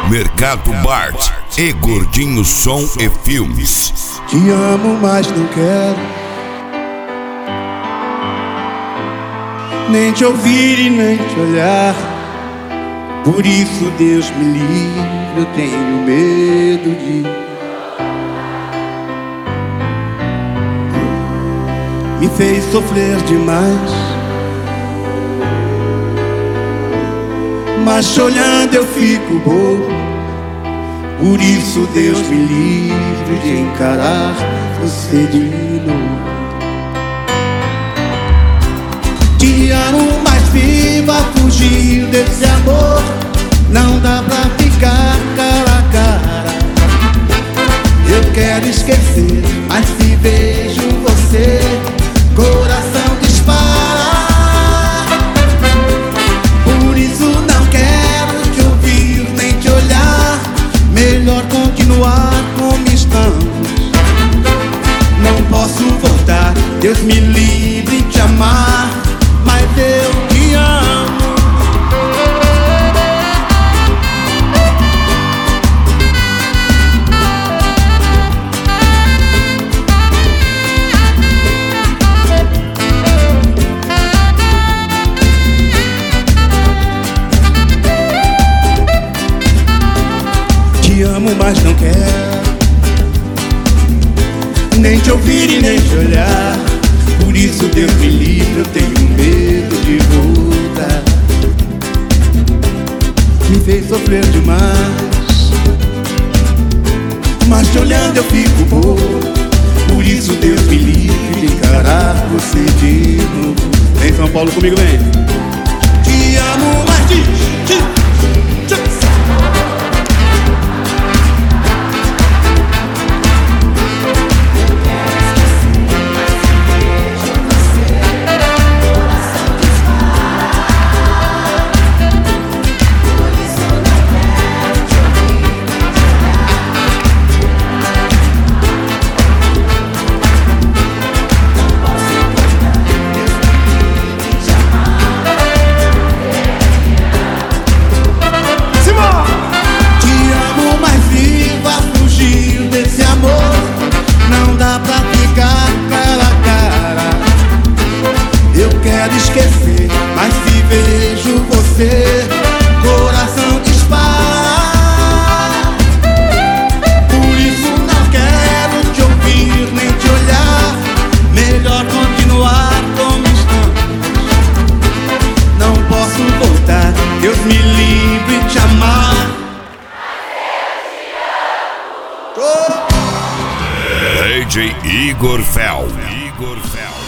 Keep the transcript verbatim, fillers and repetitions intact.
Mercado Bart e Gordinho Som e Filmes. Te amo, mas não quero nem te ouvir e nem te olhar. Por isso, Deus me livre, eu tenho medo de me fez sofrer demais, mas te olhando eu fico bobo. Por isso, Deus me livre de encarar você de novo. Te amo, mas viva fugir desse amor. Não dá pra ficar cara a cara. Eu quero esquecer, mas se vejo você, coração dispara. Por isso não quero te ouvir nem te olhar. Melhor continuar como estamos. Não posso voltar, Deus me livre de te amar, mas eu te amo. Te amo, mas não quero nem te ouvir e nem te olhar. Por isso, Deus me livre, eu tenho medo de voltar. Me fez sofrer demais, mas te olhando eu fico bobo. Por isso, Deus me livre de encarar você de novo. Vem São Paulo comigo, vem. Te amo, mas diz, diz, diz. Quero esquecer, mas se vejo você, coração dispara. Por isso não quero te ouvir nem te olhar. Melhor continuar como estamos. Não posso voltar, Deus me livre de te amar. D J Igor Fel. Igor Fel.